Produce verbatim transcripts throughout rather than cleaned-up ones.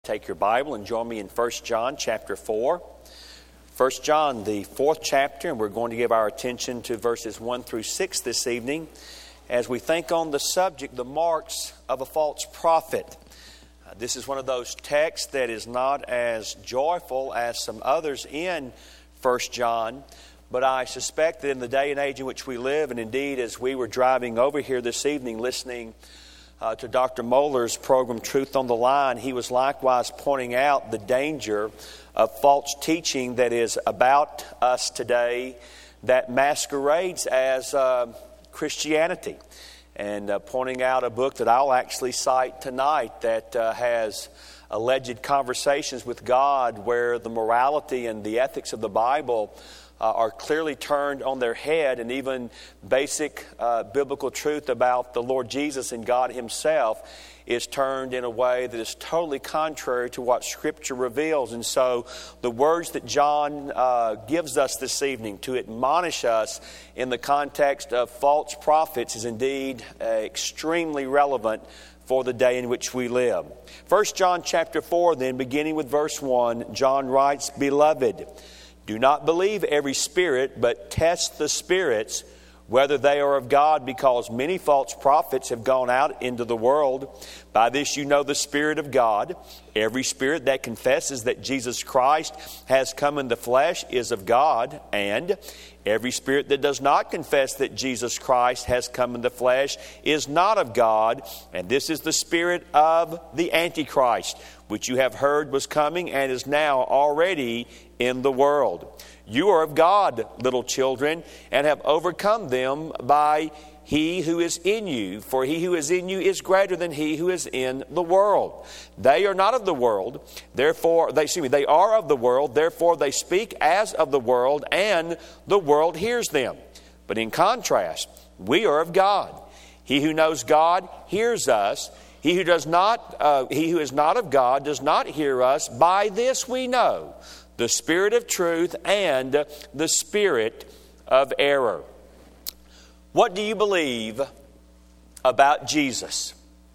Take your Bible and join me in First John chapter four. First John, the fourth chapter, and we're going to give our attention to verses one through six this evening as we think on the subject, the marks of a false prophet. Uh, this is one of those texts that is not as joyful as some others in First John, but I suspect that in the day and age in which we live, and indeed as we were driving over here this evening listening Uh, to Doctor Mohler's program, Truth on the Line, he was likewise pointing out the danger of false teaching that is about us today that masquerades as uh, Christianity. And uh, pointing out a book that I'll actually cite tonight that uh, has alleged conversations with God where the morality and the ethics of the Bible Uh, are clearly turned on their head, and even basic uh, biblical truth about the Lord Jesus and God Himself is turned in a way that is totally contrary to what Scripture reveals. And so the words that John uh, gives us this evening to admonish us in the context of false prophets is indeed uh, extremely relevant for the day in which we live. First John chapter four, then, beginning with verse one, John writes, "Beloved, do not believe every spirit, but test the spirits, whether they are of God, because many false prophets have gone out into the world. By this you know the Spirit of God. Every spirit that confesses that Jesus Christ has come in the flesh is of God, and every spirit that does not confess that Jesus Christ has come in the flesh is not of God. And this is the spirit of the Antichrist, which you have heard was coming and is now already in the world. You are of God, little children, and have overcome them by He who is in you. For he who is in you is greater than he who is in the world. They are not of the world, therefore they excuse me, they are of the world, therefore they speak as of the world, and the world hears them. But in contrast, we are of God. He who knows God hears us. He who does not, uh, he who is not of God does not hear us. By this we know the spirit of truth and the spirit of error." What do you believe about Jesus?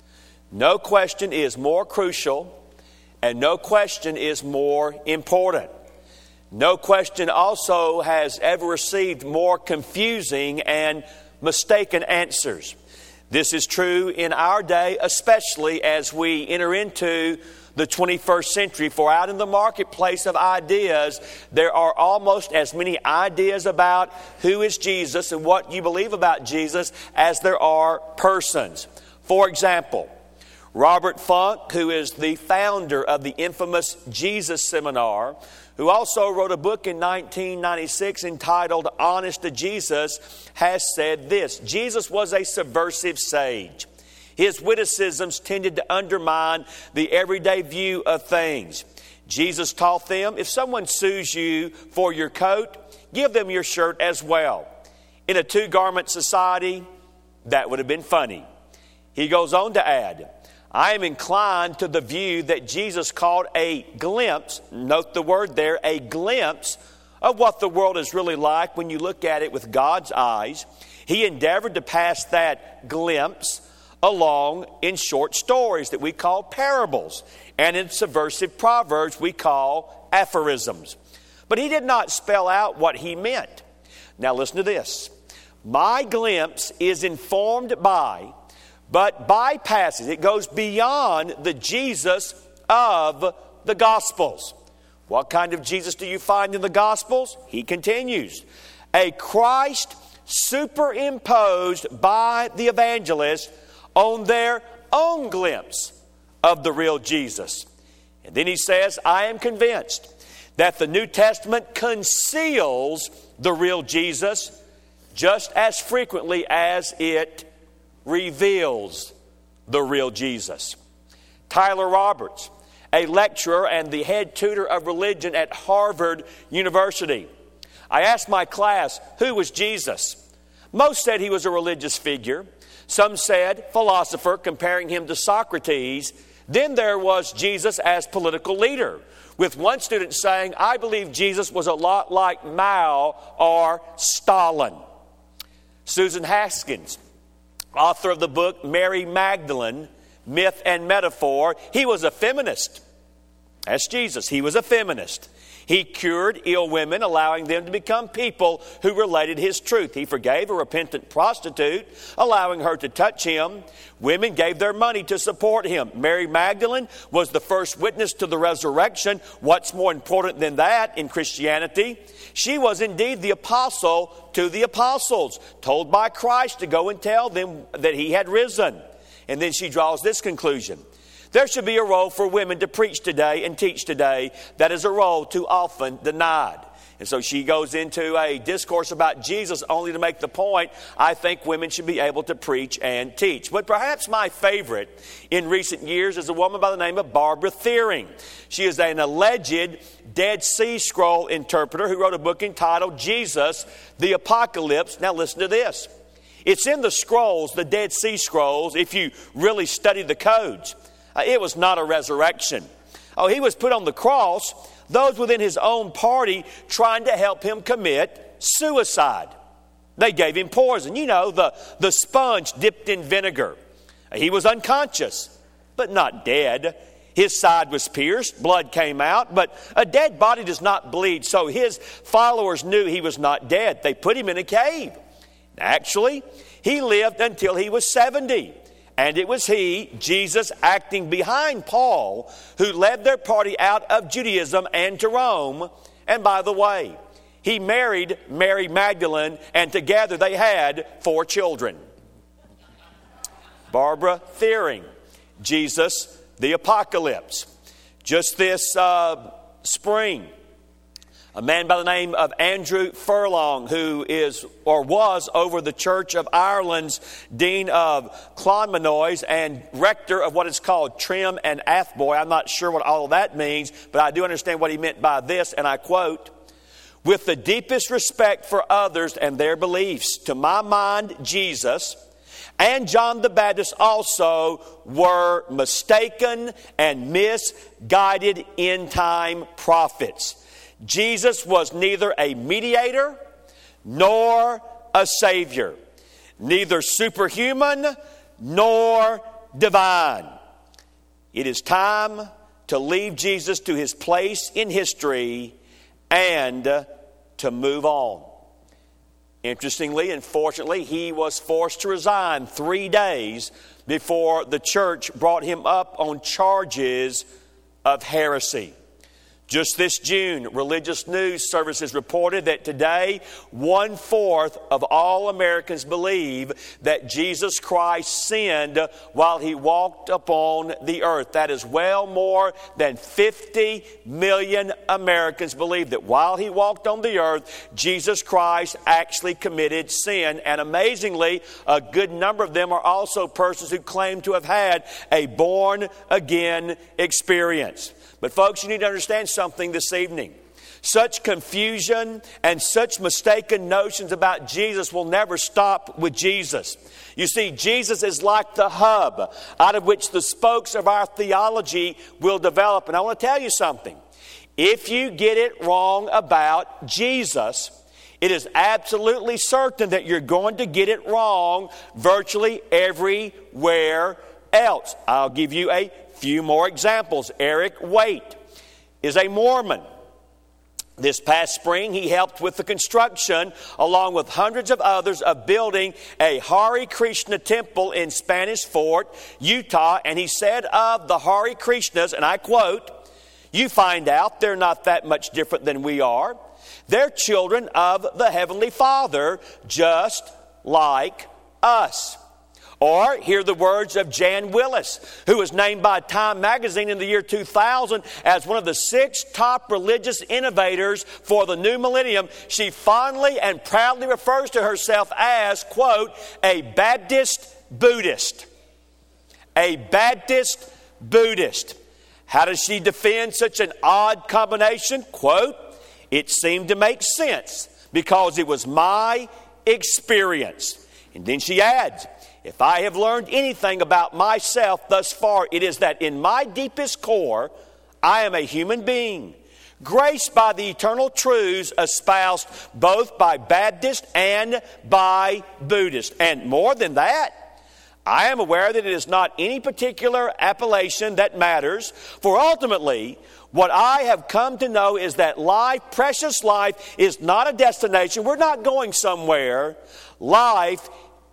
No question is more crucial, and no question is more important. No question also has ever received more confusing and mistaken answers. This is true in our day, especially as we enter into the twenty-first century. For out in the marketplace of ideas, there are almost as many ideas about who is Jesus and what you believe about Jesus as there are persons. For example, Robert Funk, who is the founder of the infamous Jesus Seminar, who also wrote a book in nineteen ninety-six entitled Honest to Jesus, has said this: Jesus was a subversive sage. His witticisms tended to undermine the everyday view of things. Jesus taught them, if someone sues you for your coat, give them your shirt as well. In a two-garment society, that would have been funny. He goes on to add, I am inclined to the view that Jesus caught a glimpse, note the word there, a glimpse of what the world is really like when you look at it with God's eyes. He endeavored to pass that glimpse along in short stories that we call parables, and in subversive proverbs we call aphorisms. But he did not spell out what he meant. Now listen to this. My glimpse is informed by, but bypasses, it goes beyond the Jesus of the Gospels. What kind of Jesus do you find in the Gospels? He continues, a Christ superimposed by the evangelists on their own glimpse of the real Jesus. And then he says, I am convinced that the New Testament conceals the real Jesus just as frequently as it reveals the real Jesus. Tyler Roberts, a lecturer and the head tutor of religion at Harvard University. I asked my class, who was Jesus? Most said he was a religious figure. Some said philosopher, comparing him to Socrates. Then there was Jesus as political leader, with one student saying, I believe Jesus was a lot like Mao or Stalin. Susan Haskins, author of the book Mary Magdalene, Myth and Metaphor, he was a feminist. That's Jesus. He was a feminist. He cured ill women, allowing them to become people who related His truth. He forgave a repentant prostitute, allowing her to touch Him. Women gave their money to support Him. Mary Magdalene was the first witness to the resurrection. What's more important than that in Christianity? She was indeed the apostle to the apostles, told by Christ to go and tell them that He had risen. And then she draws this conclusion. There should be a role for women to preach today and teach today. That is a role too often denied. And so she goes into a discourse about Jesus only to make the point, I think women should be able to preach and teach. But perhaps my favorite in recent years is a woman by the name of Barbara Thiering. She is an alleged Dead Sea Scroll interpreter who wrote a book entitled Jesus, the Apocalypse. Now listen to this. It's in the scrolls, the Dead Sea Scrolls, if you really study the codes. Uh, it was not a resurrection. Oh, He was put on the cross. Those within His own party trying to help Him commit suicide. They gave Him poison. You know, the, the sponge dipped in vinegar. He was unconscious, but not dead. His side was pierced. Blood came out. But a dead body does not bleed. So His followers knew He was not dead. They put Him in a cave. Actually, He lived until He was seventy. And it was He, Jesus, acting behind Paul, who led their party out of Judaism and to Rome. And by the way, He married Mary Magdalene, and together they had four children. Barbara Thiering, Jesus, the Apocalypse. Just this uh, spring, a man by the name of Andrew Furlong, who is or was over the Church of Ireland's Dean of Clonmanoise and rector of what is called Trim and Athboy. I'm not sure what all of that means, but I do understand what he meant by this, and I quote, "With the deepest respect for others and their beliefs, to my mind, Jesus and John the Baptist also were mistaken and misguided end-time prophets. Jesus was neither a mediator nor a savior, neither superhuman nor divine. It is time to leave Jesus to His place in history and to move on." Interestingly and fortunately, he was forced to resign three days before the church brought him up on charges of heresy. Just this June, religious news services reported that today, one-fourth of all Americans believe that Jesus Christ sinned while He walked upon the earth. That is well more than fifty million Americans believe that while He walked on the earth, Jesus Christ actually committed sin. And amazingly, a good number of them are also persons who claim to have had a born-again experience. But folks, you need to understand something this evening. Such confusion and such mistaken notions about Jesus will never stop with Jesus. You see, Jesus is like the hub out of which the spokes of our theology will develop. And I want to tell you something. If you get it wrong about Jesus, it is absolutely certain that you're going to get it wrong virtually everywhere else. I'll give you a few more examples. Eric Waite is a Mormon. This past spring, he helped with the construction, along with hundreds of others, of building a Hare Krishna temple in Spanish Fort, Utah. And he said of the Hare Krishnas, and I quote, "You find out they're not that much different than we are. They're children of the Heavenly Father, just like us." Or hear the words of Jan Willis, who was named by Time magazine in the year two thousand as one of the six top religious innovators for the new millennium. She fondly and proudly refers to herself as, quote, "a Baptist Buddhist." A Baptist Buddhist. How does she defend such an odd combination? Quote, "It seemed to make sense because it was my experience." And then she adds, "If I have learned anything about myself thus far, it is that in my deepest core, I am a human being, graced by the eternal truths espoused both by Baptist and by Buddhist. And more than that, I am aware that it is not any particular appellation that matters, for ultimately, what I have come to know is that life, precious life, is not a destination. We're not going somewhere. Life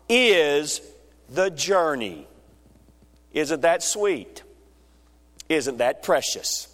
is the journey. Isn't that sweet? Isn't that precious?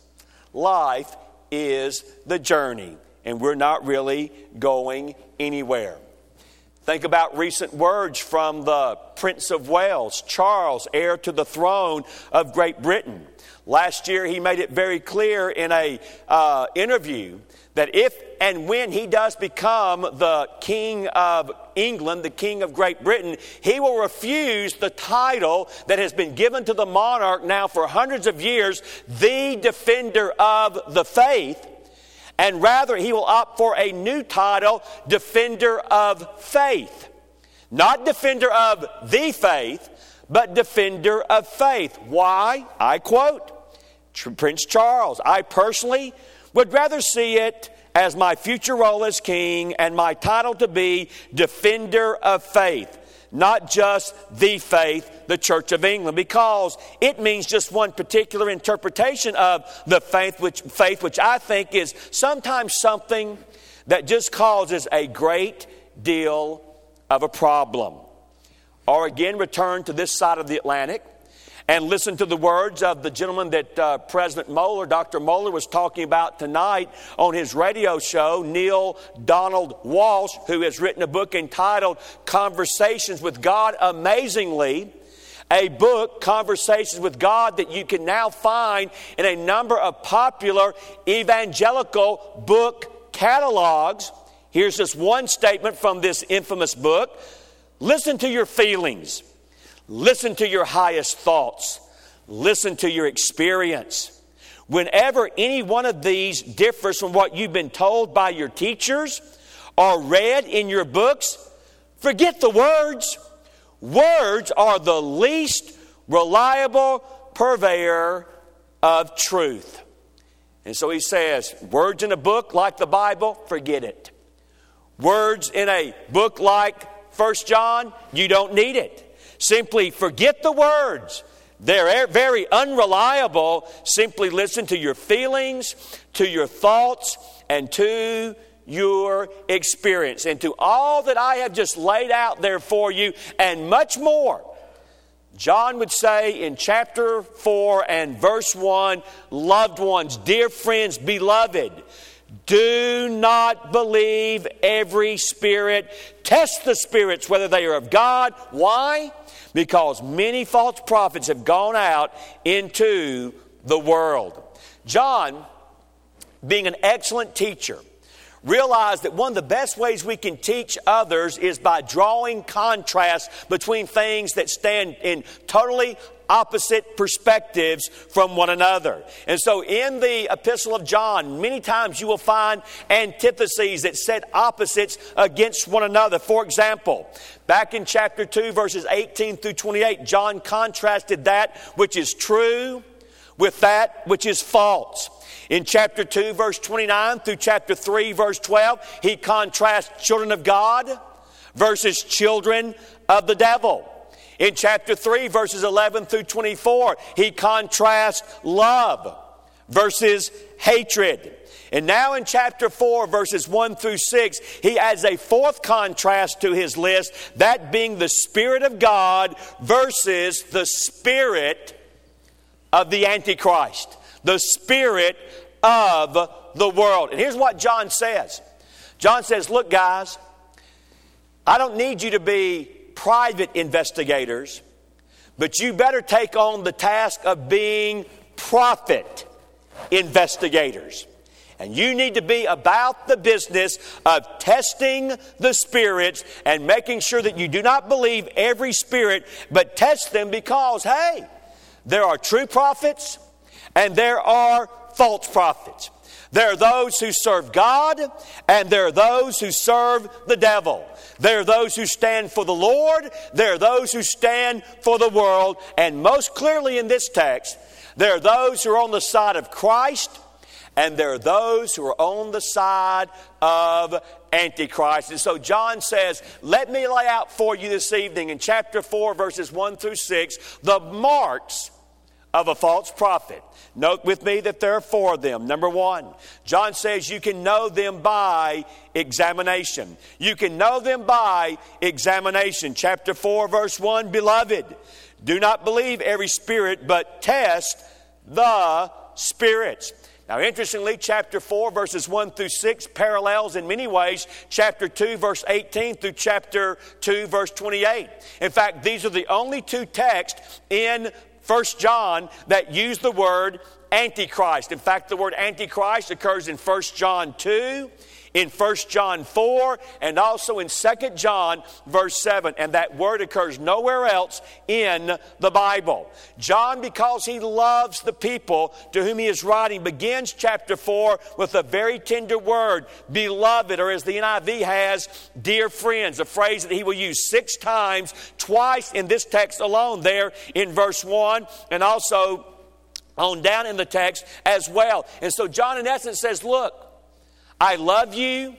Life is the journey, and we're not really going anywhere. Think about recent words from the Prince of Wales, Charles, heir to the throne of Great Britain. Last year, he made it very clear in a uh, interview that if and when he does become the King of England, the King of Great Britain, he will refuse the title that has been given to the monarch now for hundreds of years, the Defender of the Faith, and rather he will opt for a new title, Defender of Faith. Not Defender of the Faith, but Defender of Faith. Why? I quote, Prince Charles, I personally would rather see it as my future role as king and my title to be Defender of Faith, not just the faith, the Church of England, because it means just one particular interpretation of the faith, which, faith, which I think is sometimes something that just causes a great deal of a problem. Or again, return to this side of the Atlantic and listen to the words of the gentleman that uh, President Moeller, Doctor Moeller, was talking about tonight on his radio show, Neil Donald Walsh, who has written a book entitled Conversations with God. Amazingly, a book, Conversations with God, that you can now find in a number of popular evangelical book catalogs. Here's just one statement from this infamous book. Listen to your feelings. Listen to your highest thoughts. Listen to your experience. Whenever any one of these differs from what you've been told by your teachers or read in your books, forget the words. Words are the least reliable purveyor of truth. And so he says, words in a book like the Bible, forget it. Words in a book like First John, you don't need it. Simply forget the words. They're very unreliable. Simply listen to your feelings, to your thoughts, and to your experience. And to all that I have just laid out there for you, and much more. John would say in chapter four and verse one, loved ones, dear friends, beloved, do not believe every spirit. Test the spirits whether they are of God. Why? Because many false prophets have gone out into the world. John, being an excellent teacher, realized that one of the best ways we can teach others is by drawing contrast between things that stand in totally opposite perspectives from one another. And so in the Epistle of John, many times you will find antitheses that set opposites against one another. For example, back in chapter two, verses eighteen through twenty-eight, John contrasted that which is true with that which is false. In chapter two, verse twenty-nine through chapter three, verse twelve, he contrasts children of God versus children of the devil. In chapter three, verses eleven through twenty-four, he contrasts love versus hatred. And now in chapter four, verses one through six, he adds a fourth contrast to his list, that being the Spirit of God versus the spirit of the Antichrist, the spirit of the world. And here's what John says. John says, look, guys, I don't need you to be private investigators, but you better take on the task of being prophet investigators. And you need to be about the business of testing the spirits and making sure that you do not believe every spirit, but test them because, hey, there are true prophets and there are false prophets. There are those who serve God and there are those who serve the devil. There are those who stand for the Lord. There are those who stand for the world. And most clearly in this text, there are those who are on the side of Christ and there are those who are on the side of Antichrist. And so John says, let me lay out for you this evening in chapter four, verses one through six, the marks of a false prophet. Note with me that there are four of them. Number one, John says you can know them by examination. You can know them by examination. Chapter four, verse one, beloved, do not believe every spirit, but test the spirits. Now, interestingly, chapter four, verses one through six parallels in many ways chapter two, verse eighteen through chapter two, verse twenty-eight. In fact, these are the only two texts in First John that use the word Antichrist. In fact, the word Antichrist occurs in First John two, in First John four, and also in Second John verse seven. And that word occurs nowhere else in the Bible. John, because he loves the people to whom he is writing, begins chapter four with a very tender word, beloved, or as the N I V has, dear friends, a phrase that he will use six times, twice in this text alone there in verse one, and also on down in the text as well. And so John in essence says, look, I love you.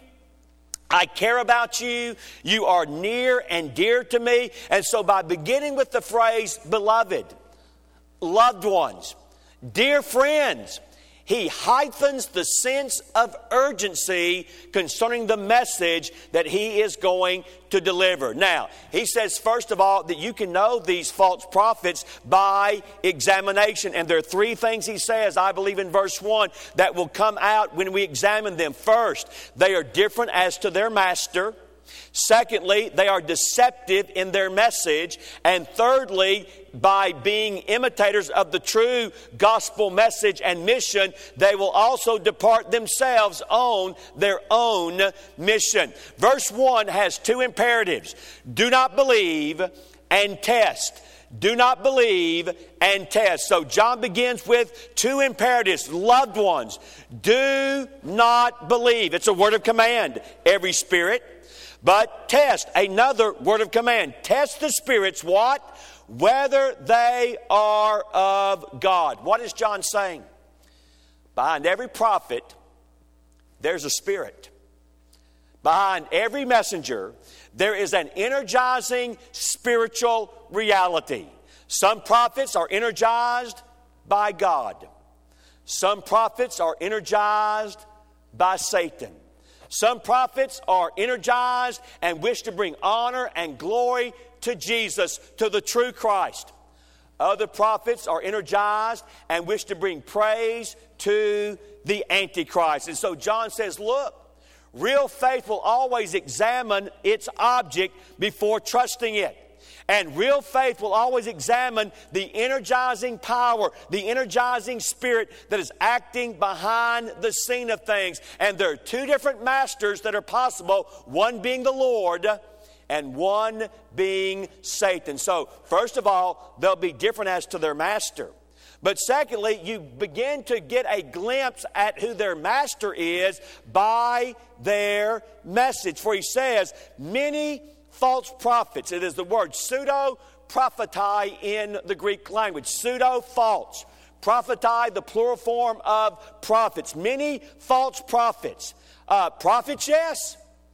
I care about you. You are near and dear to me. And so by beginning with the phrase, beloved, loved ones, dear friends, he heightens the sense of urgency concerning the message that he is going to deliver. Now, he says, first of all, that you can know these false prophets by examination. And there are three things he says, I believe in verse one, that will come out when we examine them. First, they are different as to their master. Secondly, they are deceptive in their message. And thirdly, by being imitators of the true gospel message and mission, they will also depart themselves on their own mission. Verse one has two imperatives. Do not believe and test. Do not believe and test. So John begins with two imperatives. Loved ones, do not believe. It's a word of command. Every spirit. But test, another word of command. Test the spirits, what? Whether they are of God. What is John saying? Behind every prophet, there's a spirit. Behind every messenger, there is an energizing spiritual reality. Some prophets are energized by God. Some prophets are energized by Satan. Some prophets are energized and wish to bring honor and glory to Jesus, to the true Christ. Other prophets are energized and wish to bring praise to the Antichrist. And so John says, look, real faith will always examine its object before trusting it. And real faith will always examine the energizing power, the energizing spirit that is acting behind the scene of things. And there are two different masters that are possible, one being the Lord and one being Satan. So, first of all, they'll be different as to their master. But secondly, you begin to get a glimpse at who their master is by their message. For he says, many false prophets. It is the word pseudo-propheti in the Greek language. Pseudo-false. Propheti, the plural form of prophets. Many false prophets. Uh, prophets, yes,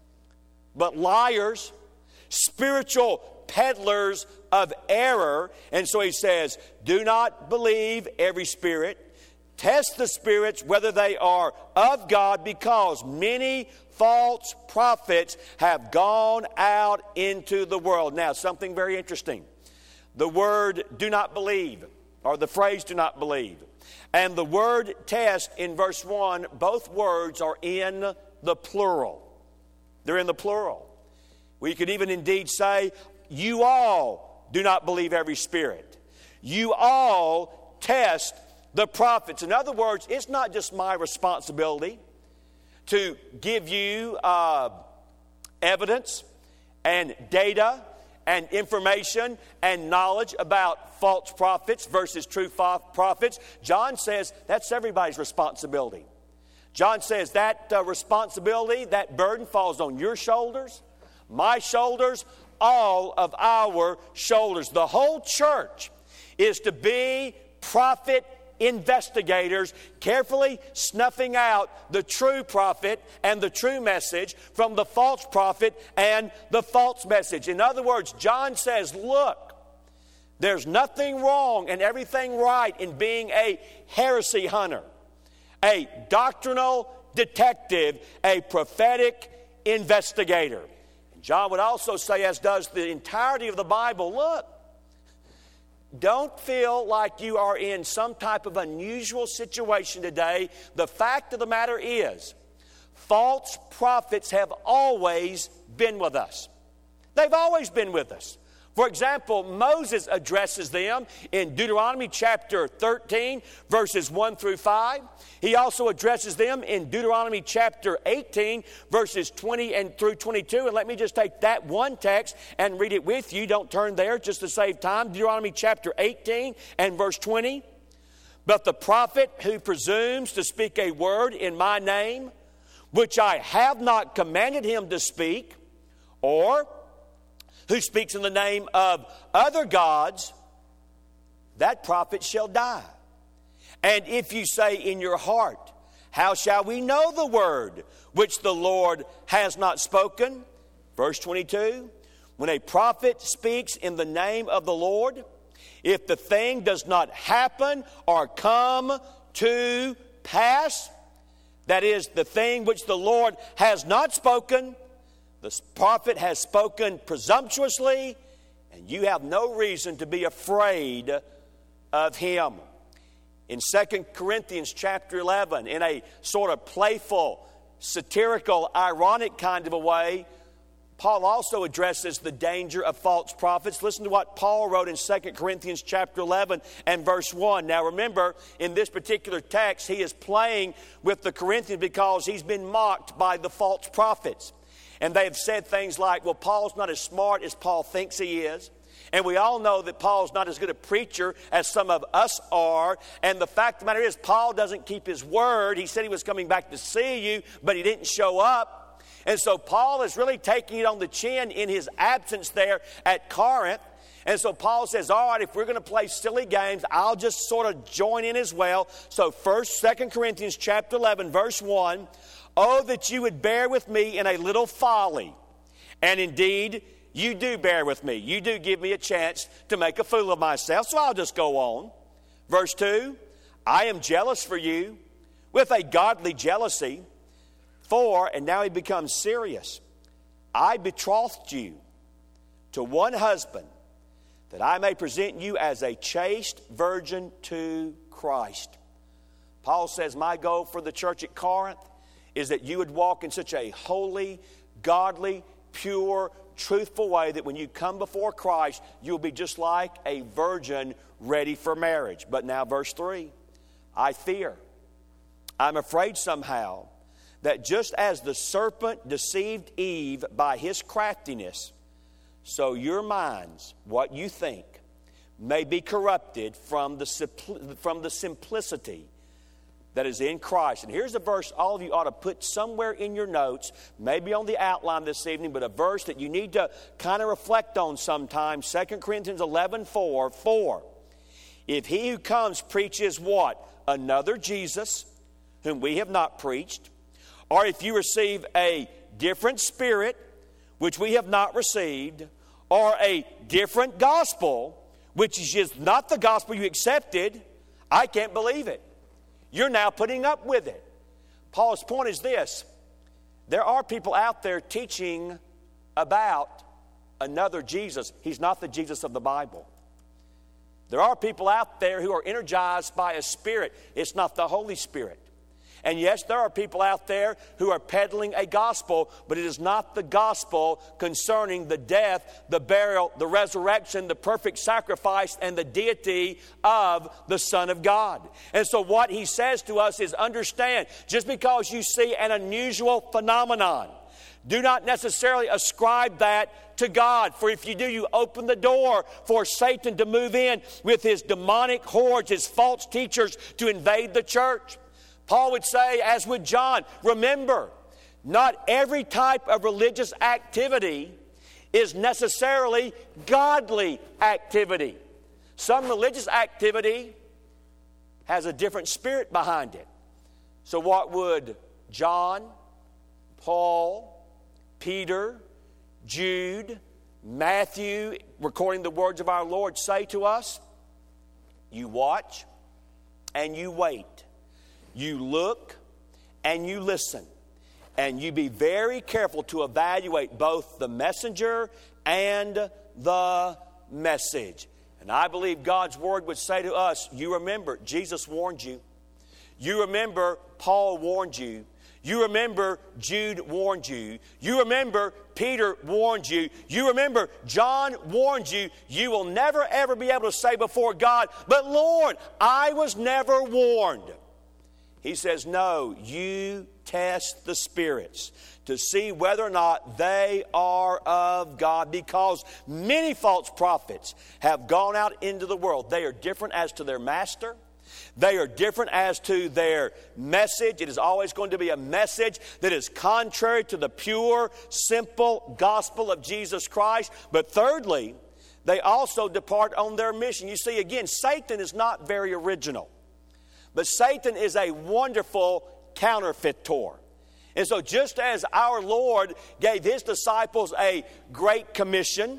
but liars. Spiritual peddlers of error. And so he says, do not believe every spirit. Test the spirits whether they are of God, because many false prophets have gone out into the world. Now, something very interesting. The word do not believe, or the phrase do not believe, and the word test in verse one, both words are in the plural. They're in the plural. We could even indeed say, you all do not believe every spirit. You all test the prophets. In other words, it's not just my responsibility to give you uh, evidence and data and information and knowledge about false prophets versus true prophets. John says that's everybody's responsibility. John says that uh, responsibility, that burden falls on your shoulders, my shoulders, all of our shoulders. The whole church is to be prophet investigators carefully snuffing out the true prophet and the true message from the false prophet and the false message. In other words, John says, look, there's nothing wrong and everything right in being a heresy hunter, a doctrinal detective, a prophetic investigator. And John would also say, as does the entirety of the Bible, look, don't feel like you are in some type of unusual situation today. The fact of the matter is, false prophets have always been with us. They've always been with us. For example, Moses addresses them in Deuteronomy chapter thirteen, verses one through five. He also addresses them in Deuteronomy chapter eighteen, verses twenty and through twenty-two. And let me just take that one text and read it with you. Don't turn there just to save time. Deuteronomy chapter eighteen and verse twenty. But the prophet who presumes to speak a word in my name, which I have not commanded him to speak, or who speaks in the name of other gods, that prophet shall die. And if you say in your heart, how shall we know the word which the Lord has not spoken? Verse twenty-two, when a prophet speaks in the name of the Lord, if the thing does not happen or come to pass, that is, the thing which the Lord has not spoken, the prophet has spoken presumptuously, and you have no reason to be afraid of him. In Second Corinthians chapter eleven, in a sort of playful, satirical, ironic kind of a way, Paul also addresses the danger of false prophets. Listen to what Paul wrote in Second Corinthians chapter eleven and verse one. Now remember, in this particular text, he is playing with the Corinthians because he's been mocked by the false prophets. And they have said things like, well, Paul's not as smart as Paul thinks he is. And we all know that Paul's not as good a preacher as some of us are. And the fact of the matter is, Paul doesn't keep his word. He said he was coming back to see you, but he didn't show up. And so Paul is really taking it on the chin in his absence there at Corinth. And so Paul says, all right, if we're going to play silly games, I'll just sort of join in as well. So first, Second Corinthians chapter eleven, verse one, oh, that you would bear with me in a little folly. And indeed, you do bear with me. You do give me a chance to make a fool of myself, so I'll just go on. Verse two, I am jealous for you with a godly jealousy. For, and now he becomes serious, I betrothed you to one husband, that I may present you as a chaste virgin to Christ. Paul says, my goal for the church at Corinth is that you would walk in such a holy, godly, pure, truthful way that when you come before Christ, you'll be just like a virgin ready for marriage. But now verse three, I fear, I'm afraid somehow, that just as the serpent deceived Eve by his craftiness, so your minds, what you think, may be corrupted from the, from the simplicity that is in Christ. And here's a verse all of you ought to put somewhere in your notes, maybe on the outline this evening, but a verse that you need to kind of reflect on sometime. Second Corinthians eleven four, four. If he who comes preaches what? Another Jesus, whom we have not preached, or if you receive a different spirit, which we have not received, or a different gospel, which is just not the gospel you accepted, I can't believe it. You're now putting up with it. Paul's point is this. There are people out there teaching about another Jesus. He's not the Jesus of the Bible. There are people out there who are energized by a spirit. It's not the Holy Spirit. And yes, there are people out there who are peddling a gospel, but it is not the gospel concerning the death, the burial, the resurrection, the perfect sacrifice, and the deity of the Son of God. And so what he says to us is, understand, just because you see an unusual phenomenon, do not necessarily ascribe that to God. For if you do, you open the door for Satan to move in with his demonic hordes, his false teachers, to invade the church. Paul would say, as would John, remember, not every type of religious activity is necessarily godly activity. Some religious activity has a different spirit behind it. So what would John, Paul, Peter, Jude, Matthew, recording the words of our Lord, say to us? You watch and you wait. You look and you listen. And you be very careful to evaluate both the messenger and the message. And I believe God's word would say to us, you remember, Jesus warned you. You remember, Paul warned you. You remember, Jude warned you. You remember, Peter warned you. You remember, John warned you. You will never, ever be able to say before God, but Lord, I was never warned. He says, no, you test the spirits to see whether or not they are of God, because many false prophets have gone out into the world. They are different as to their master. They are different as to their message. It is always going to be a message that is contrary to the pure, simple gospel of Jesus Christ. But thirdly, they also depart on their mission. You see, again, Satan is not very original. But Satan is a wonderful counterfeitor. And so just as our Lord gave His disciples a great commission,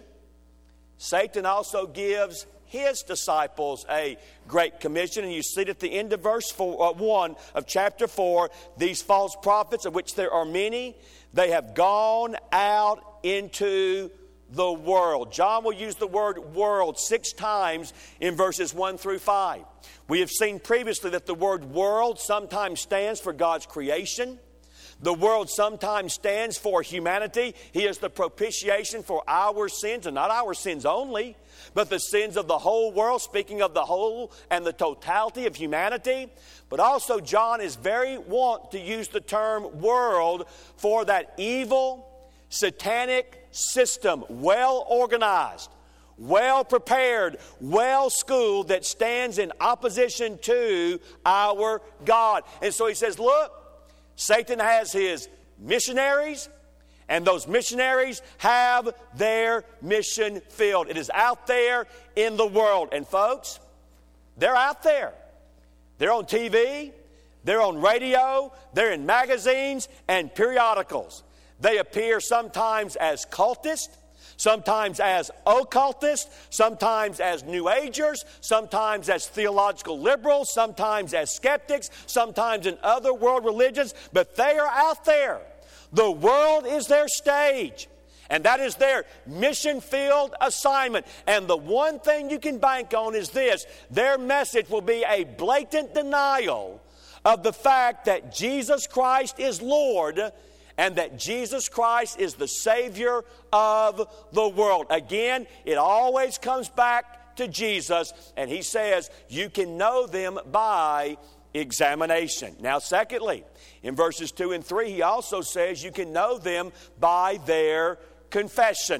Satan also gives His disciples a great commission. And you see it at the end of verse four, uh, one of chapter four, these false prophets, of which there are many, they have gone out into the world. John will use the word world six times in verses one through five. We have seen previously that the word world sometimes stands for God's creation. The world sometimes stands for humanity. He is the propitiation for our sins, and not our sins only, but the sins of the whole world, speaking of the whole and the totality of humanity. But also John is very wont to use the term world for that evil, satanic system, well organized, well prepared, well schooled, that stands in opposition to our God. And so he says, look, Satan has his missionaries, and those missionaries have their mission field. It is out there in the world. And folks, they're out there. They're on T V, they're on radio, they're in magazines and periodicals. They appear sometimes as cultists, sometimes as occultists, sometimes as New Agers, sometimes as theological liberals, sometimes as skeptics, sometimes in other world religions, but they are out there. The world is their stage, and that is their mission field assignment. And the one thing you can bank on is this: their message will be a blatant denial of the fact that Jesus Christ is Lord, and that Jesus Christ is the Savior of the world. Again, it always comes back to Jesus, and He says you can know them by examination. Now, secondly, in verses two and three, He also says you can know them by their confession.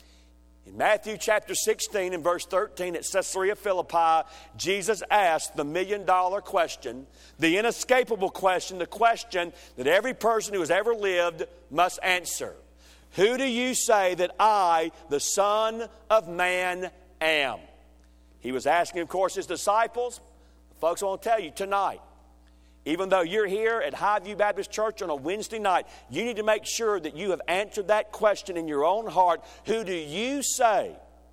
In Matthew chapter sixteen and verse thirteen at Caesarea Philippi, Jesus asked the million-dollar question, the inescapable question, the question that every person who has ever lived must answer. Who do you say that I, the Son of Man, am? He was asking, of course, His disciples. Folks, I want to tell you tonight, even though you're here at Highview Baptist Church on a Wednesday night, you need to make sure that you have answered that question in your own heart. Who do you say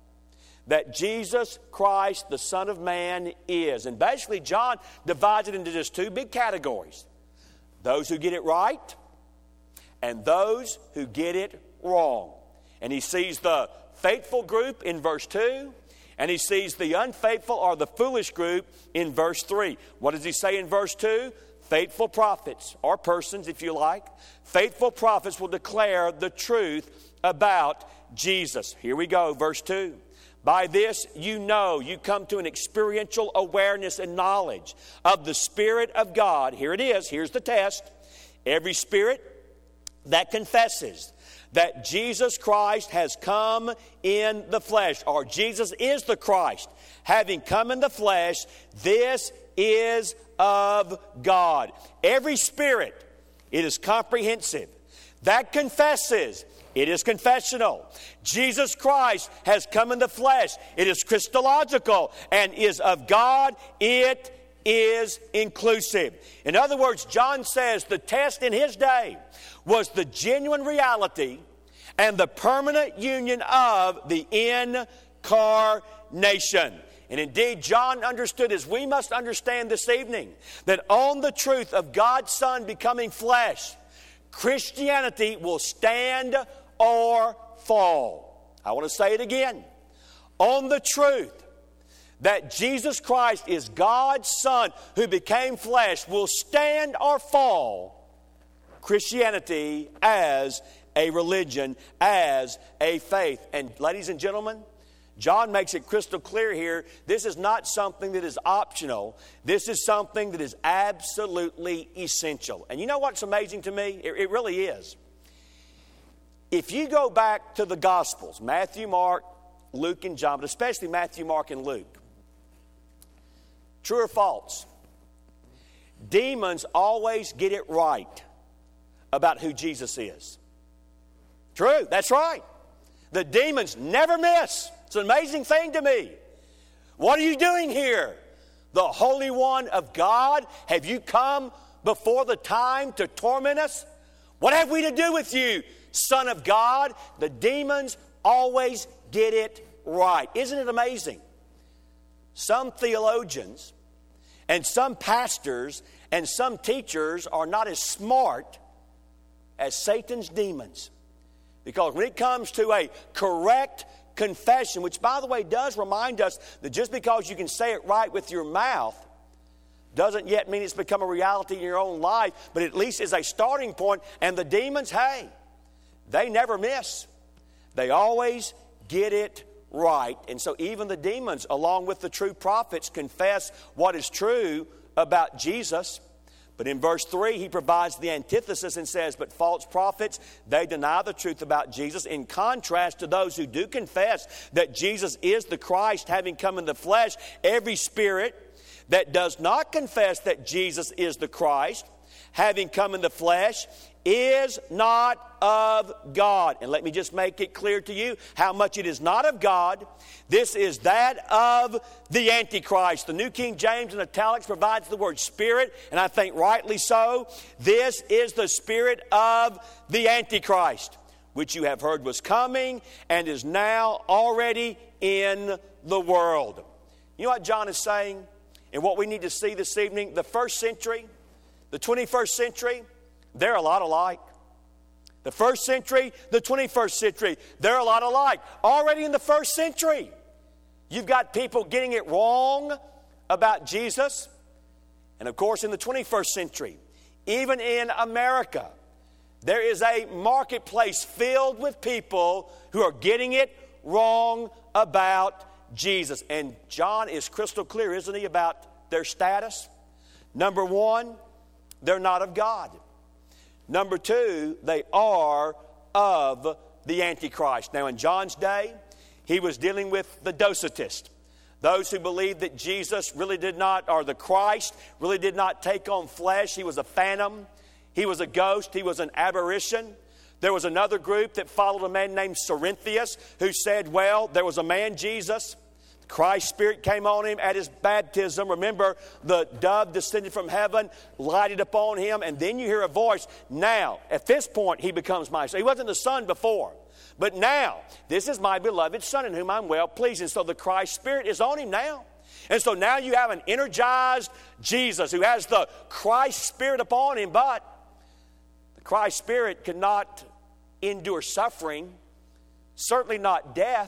that Jesus Christ, the Son of Man, is? And basically, John divides it into just two big categories: those who get it right and those who get it wrong. And he sees the faithful group in verse two, and he sees the unfaithful or the foolish group in verse three. What does he say in verse two? Faithful prophets, or persons if you like, faithful prophets will declare the truth about Jesus. Here we go, verse two. By this you know, you come to an experiential awareness and knowledge of the Spirit of God. Here it is, here's the test. Every spirit that confesses that Jesus Christ has come in the flesh, or Jesus is the Christ, having come in the flesh, this is of God. Every spirit, it is comprehensive, that confesses, it is confessional. Jesus Christ has come in the flesh, it is Christological, and is of God, it is inclusive. In other words, John says the test in his day was the genuine reality and the permanent union of the incarnation. And indeed, John understood, as we must understand this evening, that on the truth of God's Son becoming flesh, Christianity will stand or fall. I want to say it again. On the truth that Jesus Christ is God's Son who became flesh will stand or fall Christianity as a religion, as a faith. And ladies and gentlemen, John makes it crystal clear here, this is not something that is optional. This is something that is absolutely essential. And you know what's amazing to me? It, it really is. If you go back to the Gospels, Matthew, Mark, Luke, and John, but especially Matthew, Mark, and Luke, true or false, demons always get it right about who Jesus is. True, that's right. The demons never miss. It's an amazing thing to me. What are you doing here? The Holy One of God? Have you come before the time to torment us? What have we to do with you, Son of God? The demons always get it right. Isn't it amazing? Some theologians and some pastors and some teachers are not as smart as Satan's demons. Because when it comes to a correct confession, which by the way does remind us that just because you can say it right with your mouth doesn't yet mean it's become a reality in your own life, but at least is a starting point. And the demons, hey, they never miss. They always get it right. And so even the demons, along with the true prophets, confess what is true about Jesus. But in verse three, he provides the antithesis and says, but false prophets, they deny the truth about Jesus, in contrast to those who do confess that Jesus is the Christ, having come in the flesh. Every spirit that does not confess that Jesus is the Christ, having come in the flesh, is not of God. And let me just make it clear to you how much it is not of God. This is that of the Antichrist. The New King James in italics provides the word spirit, and I think rightly so. This is the spirit of the Antichrist, which you have heard was coming and is now already in the world. You know what John is saying? And what we need to see this evening, the first century, the twenty-first century, they're a lot alike. The first century, the twenty-first century, they're a lot alike. Already in the first century, you've got people getting it wrong about Jesus. And of course, in the twenty-first century, even in America, there is a marketplace filled with people who are getting it wrong about Jesus. And John is crystal clear, isn't he, about their status? Number one, they're not of God. Number two, they are of the Antichrist. Now, in John's day, he was dealing with the Docetists, those who believed that Jesus really did not, or the Christ really did not take on flesh. He was a phantom. He was a ghost. He was an apparition. There was another group that followed a man named Cerinthius who said, well, there was a man, Jesus. Christ's Spirit came on him at his baptism. Remember, the dove descended from heaven, lighted upon him, and then you hear a voice. Now, at this point, he becomes my son. He wasn't the son before. But now, this is my beloved Son in whom I'm well pleased. And so the Christ Spirit is on him now. And so now you have an energized Jesus who has the Christ Spirit upon him, but the Christ Spirit cannot endure suffering, certainly not death.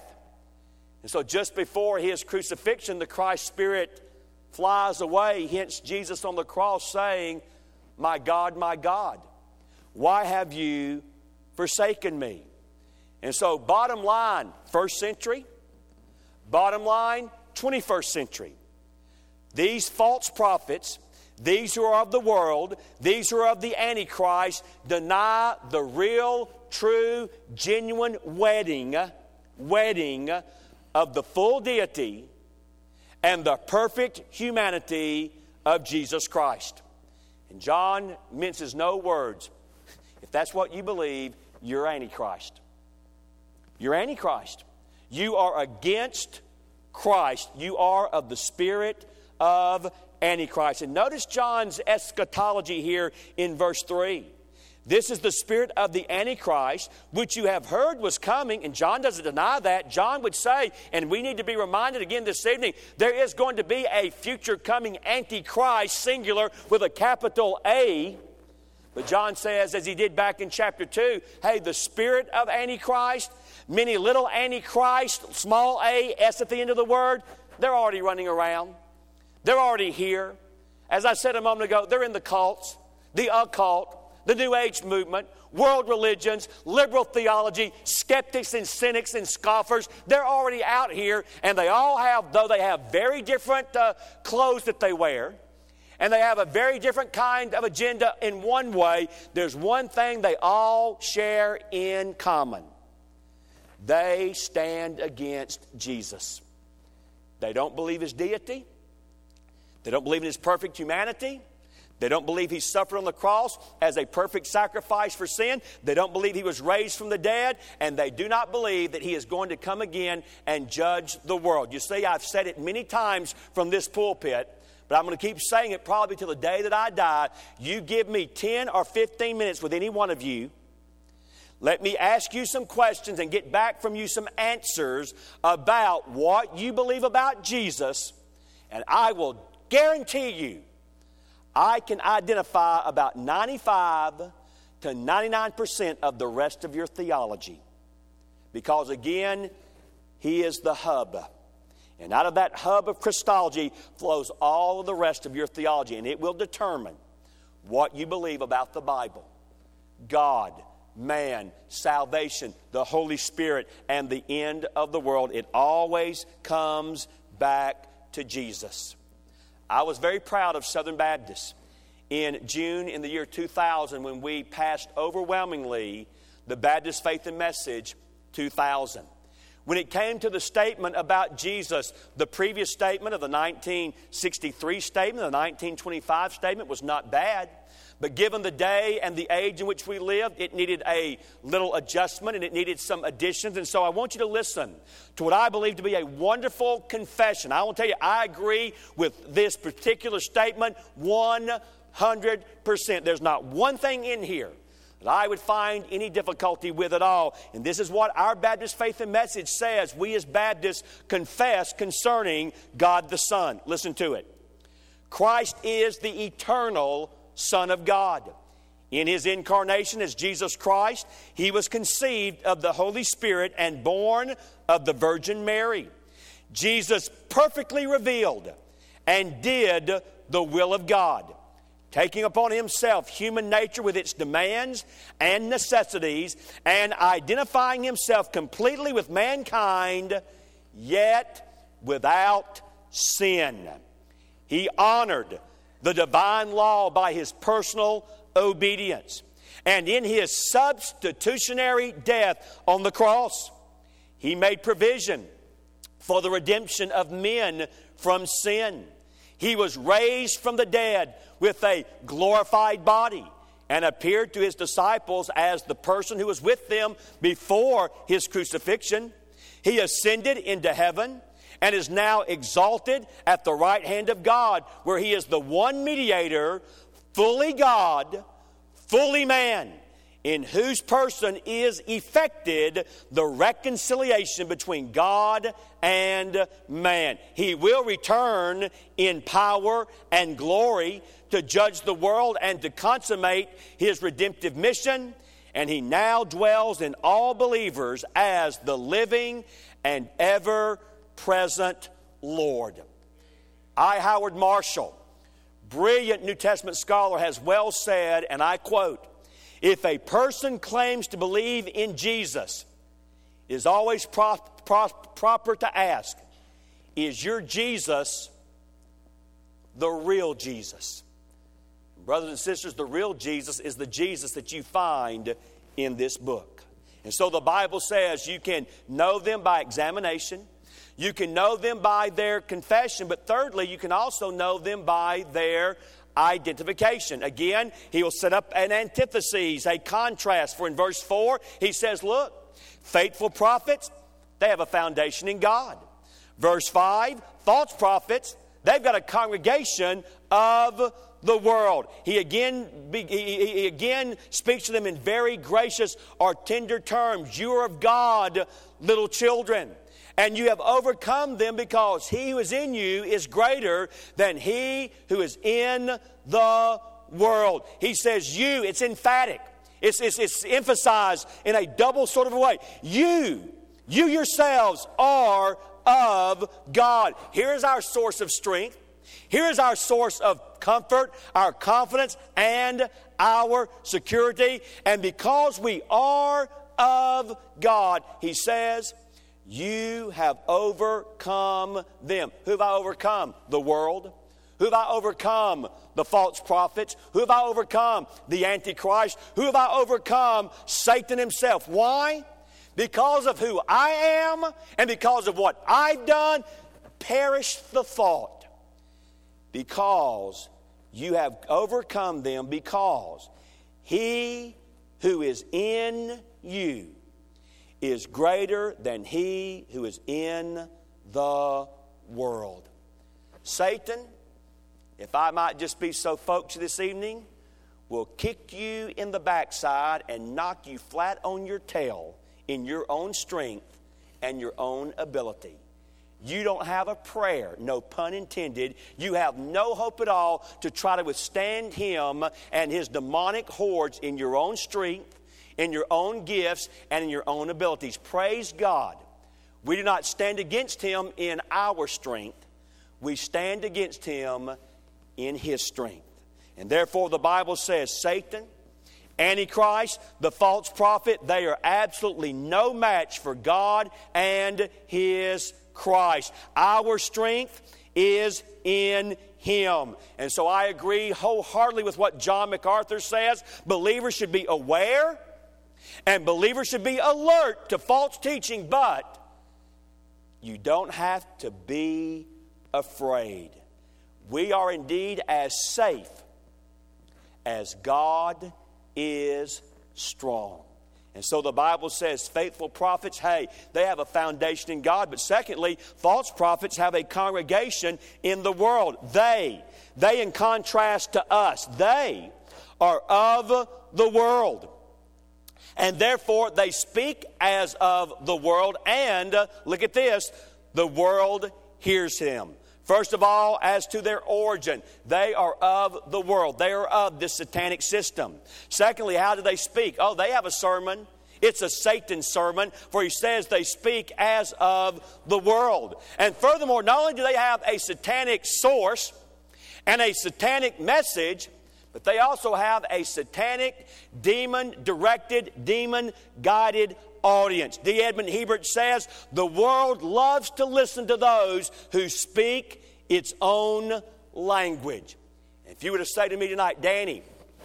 And so just before his crucifixion, the Christ Spirit flies away, hence Jesus on the cross saying, my God, my God, why have you forsaken me? And so bottom line, first century, bottom line, twenty-first century. These false prophets, these who are of the world, these who are of the Antichrist, deny the real, true, genuine wedding, wedding of the full deity and the perfect humanity of Jesus Christ. And John minces no words. If that's what you believe, you're Antichrist. You're Antichrist. You are against Christ. You are of the spirit of Antichrist. And notice John's eschatology here in verse three. This is the spirit of the Antichrist, which you have heard was coming. And John doesn't deny that. John would say, and we need to be reminded again this evening, there is going to be a future coming Antichrist, singular, with a capital A. But John says, as he did back in chapter two, hey, the spirit of Antichrist, many little Antichrist, small a, S at the end of the word, they're already running around. They're already here. As I said a moment ago, they're in the cults, the occult, the New Age movement, world religions, liberal theology, skeptics and cynics and scoffers. They're already out here, and they all have, though they have very different uh, clothes that they wear, and they have a very different kind of agenda in one way, there's one thing they all share in common. They stand against Jesus. They don't believe his deity. They don't believe in his perfect humanity. They don't believe he suffered on the cross as a perfect sacrifice for sin. They don't believe he was raised from the dead. And they do not believe that he is going to come again and judge the world. You see, I've said it many times from this pulpit, but I'm going to keep saying it probably till the day that I die. You give me ten or fifteen minutes with any one of you. Let me ask you some questions and get back from you some answers about what you believe about Jesus. And I will guarantee you, I can identify about ninety-five to ninety-nine percent of the rest of your theology. Because again, he is the hub. And out of that hub of Christology flows all of the rest of your theology. And it will determine what you believe about the Bible, God, man, salvation, the Holy Spirit, and the end of the world. It always comes back to Jesus. I was very proud of Southern Baptists in June in the year two thousand when we passed overwhelmingly the Baptist Faith and Message two thousand. When it came to the statement about Jesus, the previous statement of the nineteen sixty-three statement, the nineteen twenty-five statement was not bad. But given the day and the age in which we lived, it needed a little adjustment and it needed some additions. And so I want you to listen to what I believe to be a wonderful confession. I will tell you, I agree with this particular statement one hundred percent. There's not one thing in here that I would find any difficulty with at all. And this is what our Baptist Faith and Message says we as Baptists confess concerning God the Son. Listen to it. Christ is the eternal Son of God. In his incarnation as Jesus Christ, he was conceived of the Holy Spirit and born of the Virgin Mary. Jesus perfectly revealed and did the will of God, taking upon himself human nature with its demands and necessities and identifying himself completely with mankind, yet without sin. He honored the divine law by his personal obedience. And in his substitutionary death on the cross, he made provision for the redemption of men from sin. He was raised from the dead with a glorified body and appeared to his disciples as the person who was with them before his crucifixion. He ascended into heaven and is now exalted at the right hand of God, where he is the one mediator, fully God, fully man, in whose person is effected the reconciliation between God and man. He will return in power and glory to judge the world and to consummate his redemptive mission. And he now dwells in all believers as the living and ever present Lord. I. Howard Marshall, brilliant New Testament scholar, has well said, and I quote, "If a person claims to believe in Jesus, it is always pro- pro- proper to ask, is your Jesus the real Jesus?" Brothers and sisters, the real Jesus is the Jesus that you find in this book. And so the Bible says you can know them by examination. You can know them by their confession, but thirdly, you can also know them by their identification. Again, he will set up an antithesis, a contrast. For in verse four, he says, look, faithful prophets, they have a foundation in God. Verse five, false prophets, They've got a congregation of the world. He again, he, he again speaks to them in very gracious or tender terms. You are of God, little children, and you have overcome them, because he who is in you is greater than he who is in the world. He says you. It's emphatic. It's, it's, it's emphasized in a double sort of a way. You, you yourselves are of God. Here is our source of strength. Here is our source of comfort, our confidence, and our security. And because we are of God, he says, you have overcome them. Who have I overcome? The world. Who have I overcome? The false prophets. Who have I overcome? The Antichrist. Who have I overcome? Satan himself. Why? Because of who I am and because of what I've done. Perish the thought. Because you have overcome them, because he who is in you is greater than he who is in the world. Satan, if I might just be so folksy this evening, will kick you in the backside and knock you flat on your tail in your own strength and your own ability. You don't have a prayer, no pun intended. You have no hope at all to try to withstand him and his demonic hordes in your own strength, in your own gifts, and in your own abilities. Praise God. We do not stand against him in our strength. We stand against him in his strength. And therefore the Bible says Satan, Antichrist, the false prophet, they are absolutely no match for God and his Christ. Our strength is in him. And so I agree wholeheartedly with what John MacArthur says. Believers should be aware and believers should be alert to false teaching, but you don't have to be afraid. We are indeed as safe as God is strong. And so the Bible says faithful prophets, hey, they have a foundation in God. But secondly, false prophets have a congregation in the world. They, they in contrast to us, they are of the world. And therefore they speak as of the world. And uh, look at this, the world hears him. First of all, as to their origin, they are of the world. They are of this satanic system. Secondly, how do they speak? Oh, they have a sermon. It's a Satan sermon, for he says they speak as of the world. And furthermore, not only do they have a satanic source and a satanic message, but they also have a satanic, demon-directed, demon-guided audience. D. Edmund Hebert says, the world loves to listen to those who speak its own language. If you were to say to me tonight, Danny,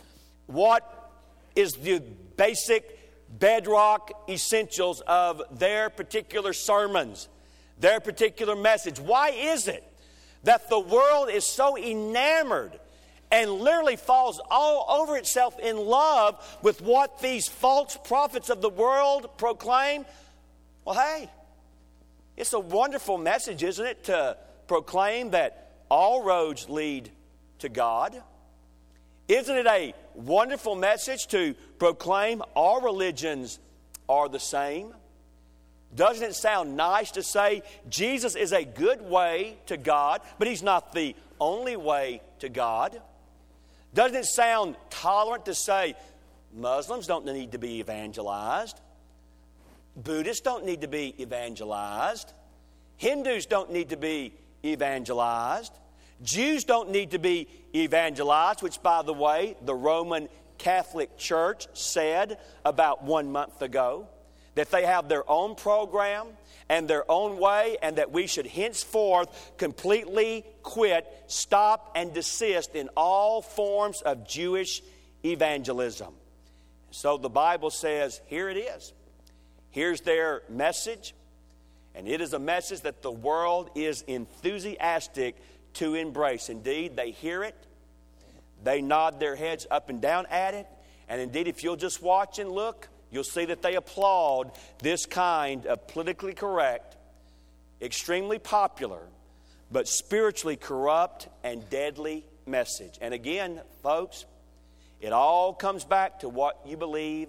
what is the basic bedrock essentials of their particular sermons, their particular message? Why is it that the world is so enamored and literally falls all over itself in love with what these false prophets of the world proclaim? Well, hey, it's a wonderful message, isn't it, to proclaim that all roads lead to God? Isn't it a wonderful message to proclaim all religions are the same? Doesn't it sound nice to say Jesus is a good way to God, but he's not the only way to God? Doesn't it sound tolerant to say Muslims don't need to be evangelized? Buddhists don't need to be evangelized. Hindus don't need to be evangelized. Jews don't need to be evangelized, which, by the way, the Roman Catholic Church said about one month ago, that they have their own program and their own way, and that we should henceforth completely quit, stop, and desist in all forms of Jewish evangelism. So the Bible says, here it is. Here's their message, and it is a message that the world is enthusiastic to embrace. Indeed, they hear it, they nod their heads up and down at it, and indeed, if you'll just watch and look, you'll see that they applaud this kind of politically correct, extremely popular, but spiritually corrupt and deadly message. And again, folks, it all comes back to what you believe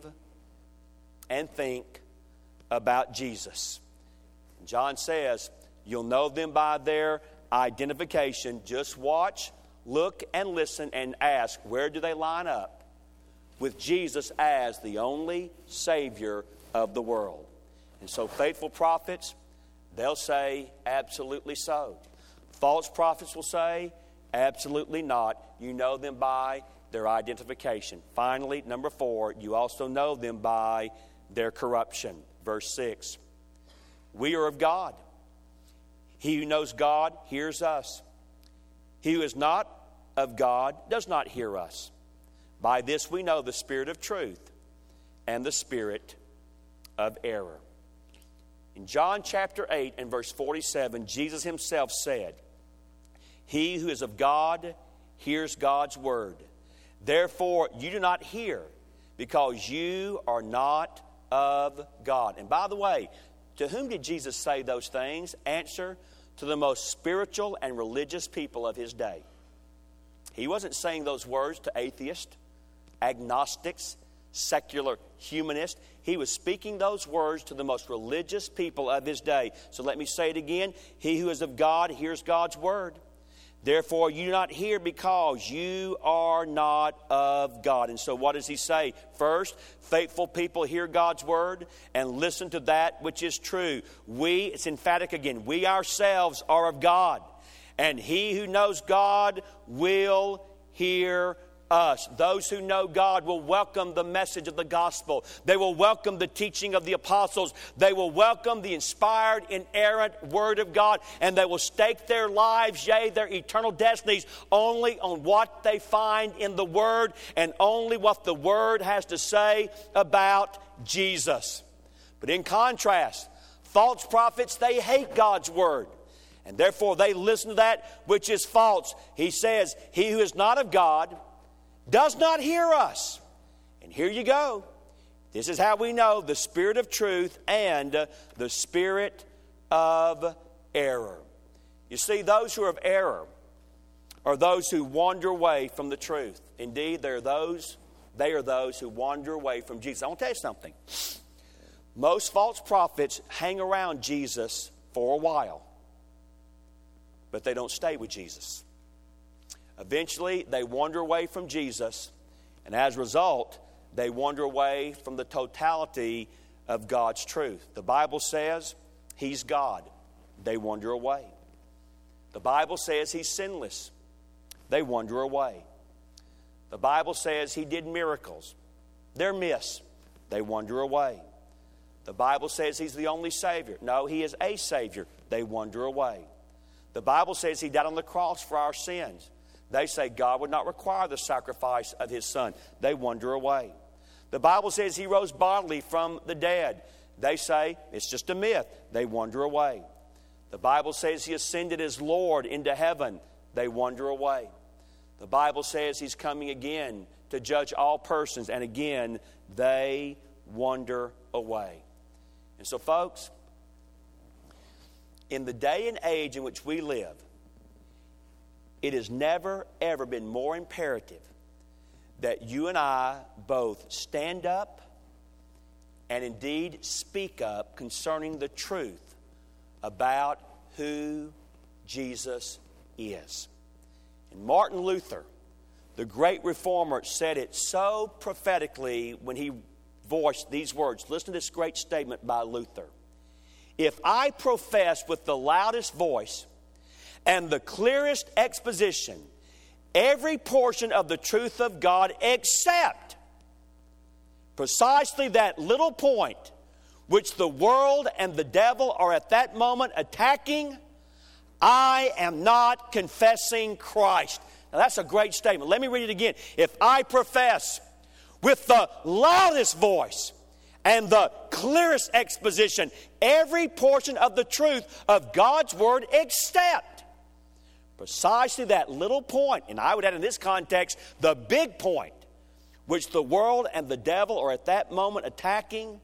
and think about Jesus. John says, you'll know them by their identification. Just watch, look, and listen and ask, where do they line up with Jesus as the only Savior of the world? And so faithful prophets, they'll say, absolutely so. False prophets will say, absolutely not. You know them by their identification. Finally, number four, you also know them by their corruption. Verse six, we are of God. He who knows God hears us. He who is not of God does not hear us. By this we know the spirit of truth and the spirit of error. In John chapter eight and verse forty-seven, Jesus himself said, he who is of God hears God's word. Therefore you do not hear, because you are not of God. And by the way, to whom did Jesus say those things? Answer, to the most spiritual and religious people of his day. He wasn't saying those words to atheists, agnostics, secular humanists. He was speaking those words to the most religious people of his day. So let me say it again. He who is of God hears God's word. Therefore, you do not hear, because you are not of God. And so what does he say? First, faithful people hear God's word and listen to that which is true. We, it's emphatic again, we ourselves are of God. And he who knows God will hear us. Those who know God will welcome the message of the gospel. They will welcome the teaching of the apostles. They will welcome the inspired, inerrant word of God. And they will stake their lives, yea, their eternal destinies, only on what they find in the word and only what the word has to say about Jesus. But in contrast, false prophets, they hate God's word. And therefore they listen to that which is false. He says, he who is not of God does not hear us. And here you go. This is how we know the spirit of truth and uh, the spirit of error. You see, those who are of error are those who wander away from the truth. Indeed, they are those, they are those who wander away from Jesus. I want to tell you something. Most false prophets hang around Jesus for a while, but they don't stay with Jesus. Eventually, they wander away from Jesus, and as a result, they wander away from the totality of God's truth. The Bible says He's God. They wander away. The Bible says He's sinless. They wander away. The Bible says He did miracles. They're myths. They wander away. The Bible says He's the only Savior. No, He is a Savior. They wander away. The Bible says He died on the cross for our sins. They say God would not require the sacrifice of His Son. They wander away. The Bible says He rose bodily from the dead. They say it's just a myth. They wander away. The Bible says He ascended as Lord into heaven. They wander away. The Bible says He's coming again to judge all persons. And again, they wander away. And so, folks, in the day and age in which we live, it has never, ever been more imperative that you and I both stand up and indeed speak up concerning the truth about who Jesus is. And Martin Luther, the great reformer, said it so prophetically when he voiced these words. Listen to this great statement by Luther. If I profess with the loudest voice and the clearest exposition every portion of the truth of God except precisely that little point which the world and the devil are at that moment attacking, I am not confessing Christ. Now that's a great statement. Let me read it again. If I profess with the loudest voice and the clearest exposition every portion of the truth of God's Word except precisely that little point, and I would add in this context, the big point, which the world and the devil are at that moment attacking,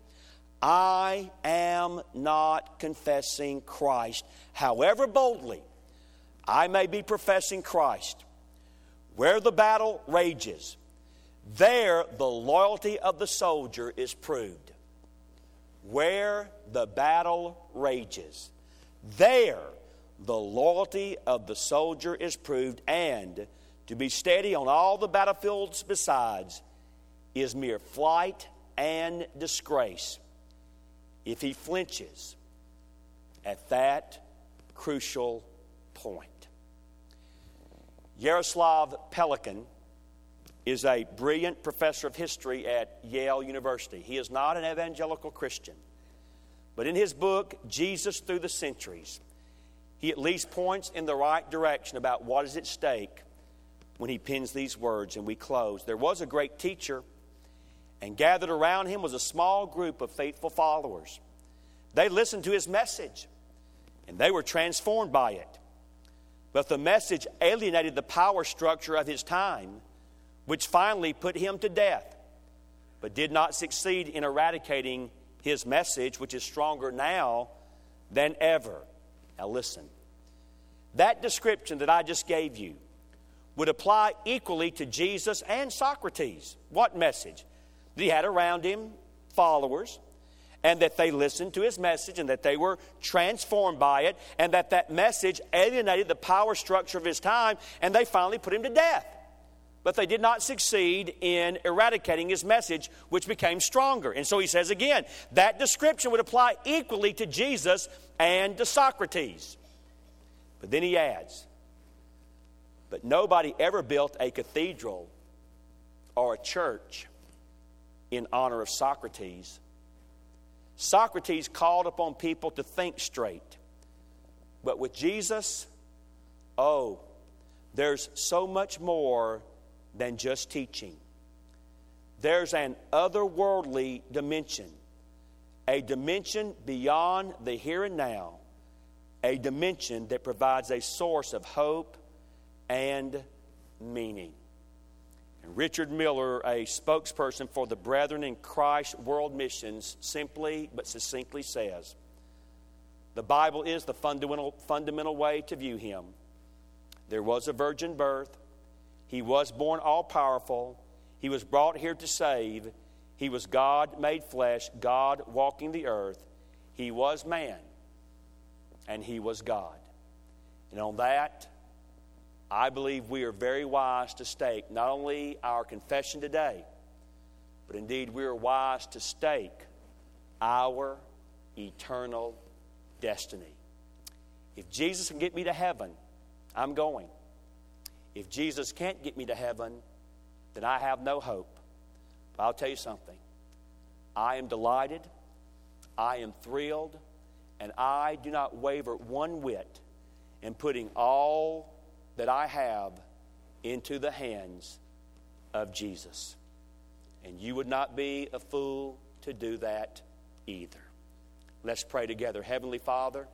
I am not confessing Christ, however boldly I may be professing Christ. Where the battle rages, there the loyalty of the soldier is proved. Where the battle rages, there the loyalty of the soldier is proved, and to be steady on all the battlefields besides is mere flight and disgrace if he flinches at that crucial point. Yaroslav Pelikan is a brilliant professor of history at Yale University. He is not an evangelical Christian, but in his book, Jesus Through the Centuries, he at least points in the right direction about what is at stake when he pens these words, and we close. There was a great teacher, and gathered around him was a small group of faithful followers. They listened to his message, and they were transformed by it. But the message alienated the power structure of his time, which finally put him to death, but did not succeed in eradicating his message, which is stronger now than ever. Now listen, that description that I just gave you would apply equally to Jesus and Socrates. What message? That he had around him followers, and that they listened to his message, and that they were transformed by it, and that that message alienated the power structure of his time, and they finally put him to death. But they did not succeed in eradicating his message, which became stronger. And so he says again, that description would apply equally to Jesus and to Socrates. But then he adds, but nobody ever built a cathedral or a church in honor of Socrates. Socrates called upon people to think straight. But with Jesus, oh, there's so much more than just teaching. There's an otherworldly dimension, a dimension beyond the here and now, a dimension that provides a source of hope and meaning. And Richard Miller, a spokesperson for the Brethren in Christ World Missions, simply but succinctly says, the Bible is the fundamental, fundamental way to view him. There was a virgin birth. He was born all-powerful. He was brought here to save. He was God made flesh, God walking the earth. He was man, and he was God. And on that, I believe we are very wise to stake not only our confession today, but indeed we are wise to stake our eternal destiny. If Jesus can get me to heaven, I'm going. If Jesus can't get me to heaven, then I have no hope. But I'll tell you something. I am delighted, I am thrilled, and I do not waver one whit in putting all that I have into the hands of Jesus. And you would not be a fool to do that either. Let's pray together. Heavenly Father,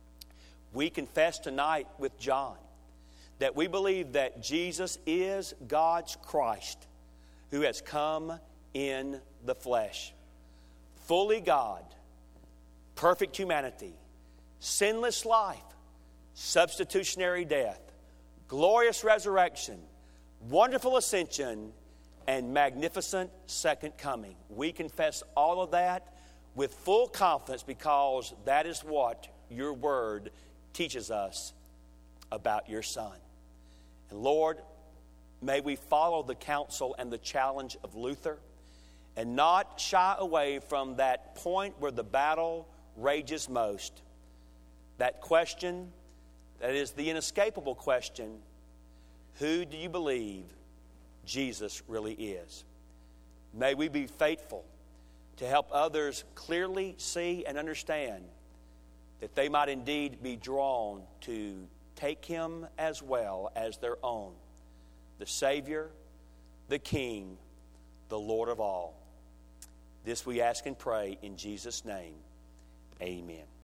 we confess tonight with John that we believe that Jesus is God's Christ who has come in the flesh. Fully God, perfect humanity, sinless life, substitutionary death, glorious resurrection, wonderful ascension, and magnificent second coming. We confess all of that with full confidence because that is what your word teaches us about your Son. And Lord, may we follow the counsel and the challenge of Luther and not shy away from that point where the battle rages most. That question, that is the inescapable question, who do you believe Jesus really is? May we be faithful to help others clearly see and understand that they might indeed be drawn to take him as well as their own, the Savior, the King, the Lord of all. This we ask and pray in Jesus' name. Amen.